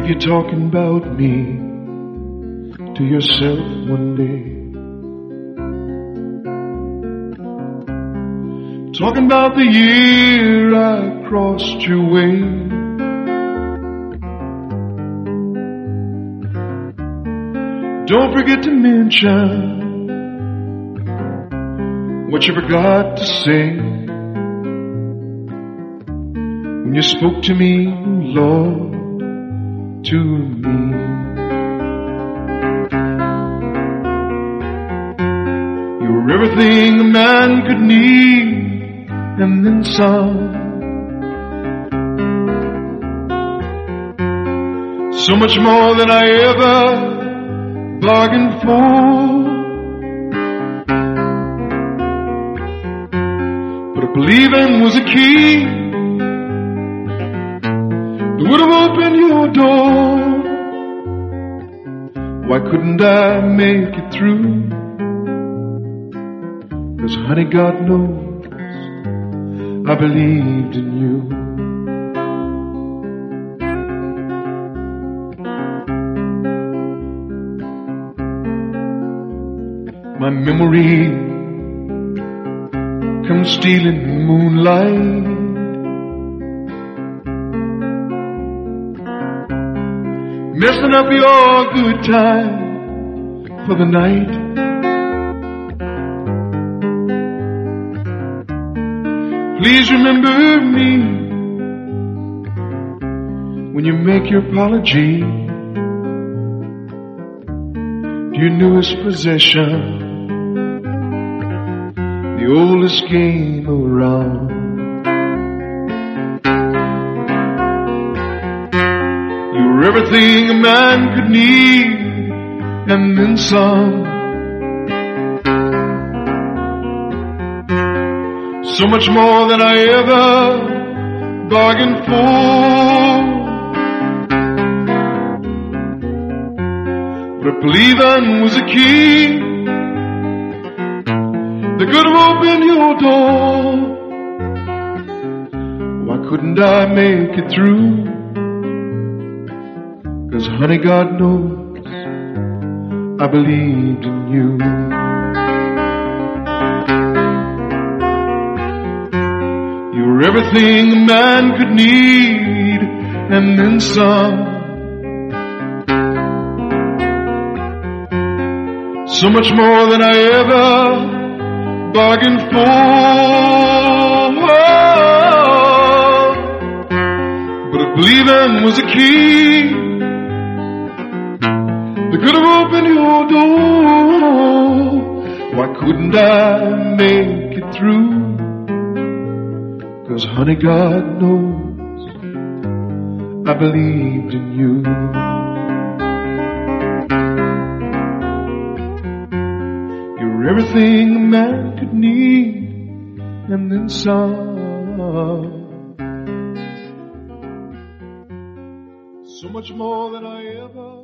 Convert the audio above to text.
if you're talking about me to yourself one day. Talking about the year I crossed your way. Don't forget to mention what you forgot to say when you spoke to me, Lord, to me. You were everything a man could need, and then some. So much more than I ever bargained for. But believing was a key that would have opened your door. Why couldn't I make it through? 'Cause honey, God knows I believed in you. My memory comes stealing in moonlight. Messing up your good time for the night. Please remember me when you make your apology to your newest possession, the oldest game around. You were everything a man could need, and then some. So much more than I ever bargained for. But believing was a key that could have opened your door. Why couldn't I make it through? 'Cause honey, God knows I believed in you. You were everything a man could need, and then some. So much more than I ever bargained for. But if believing was a key that could have opened your door, why couldn't I make it through? 'Cause honey, God knows I believed in you. You're everything a man could need, and then some. So much more than I ever